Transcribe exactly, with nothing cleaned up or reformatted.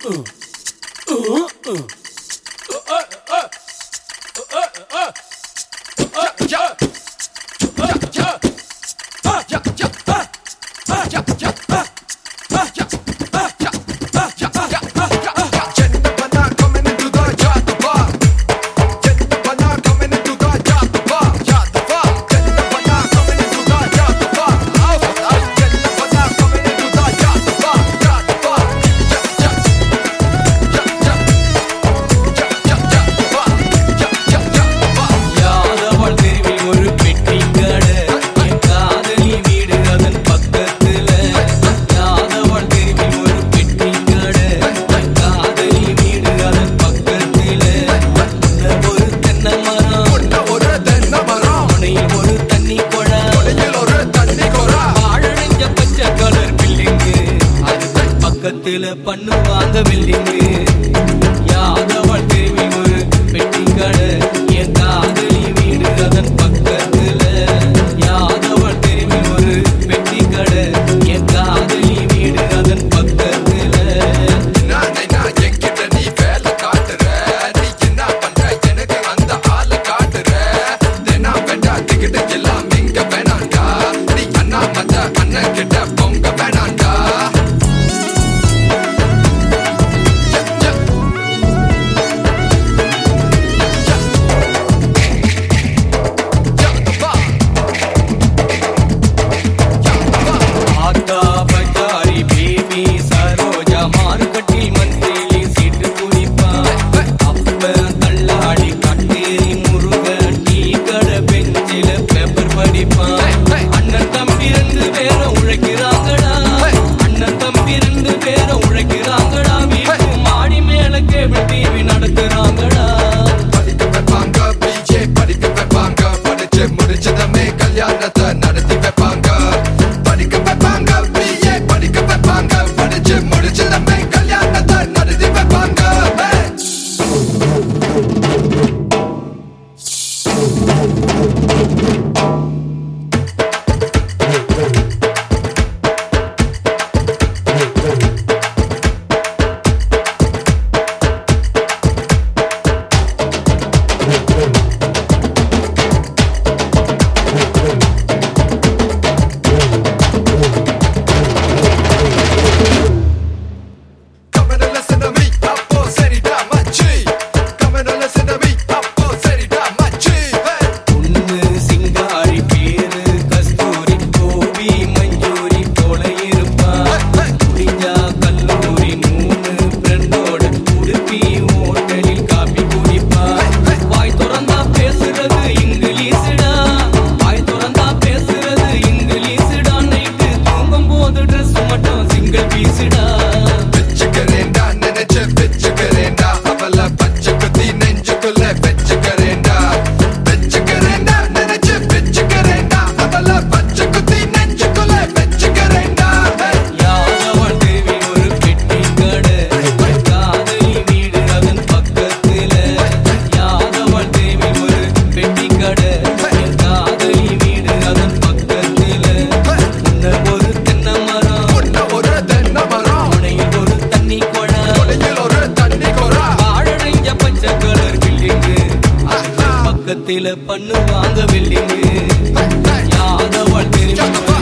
பண்ணுவாங்க பில்டிங்கு யாதவள் தேவி ஒரு பெட்டி கடை என் காதலி வீடு அதன் பக்கத்துல யாதவள் தேவி ஒரு பெட்டி கடை என் காதலி வீடு அதன் பக்கத்துல என்கிட்ட நீ வேலை காட்டுற நீ என்ன பண்ற எனக்கு அந்த ஆளை காட்டுற தினா வேண்டா டிக்கெட் எல்லாம் இங்க வேணாண்டா நீ அண்ணா மத்த அண்ணன் கிட்ட பொங்க வேணாண்டா பண்ணுவாங்க பில்டிங்கு யாதவள் தெரியும்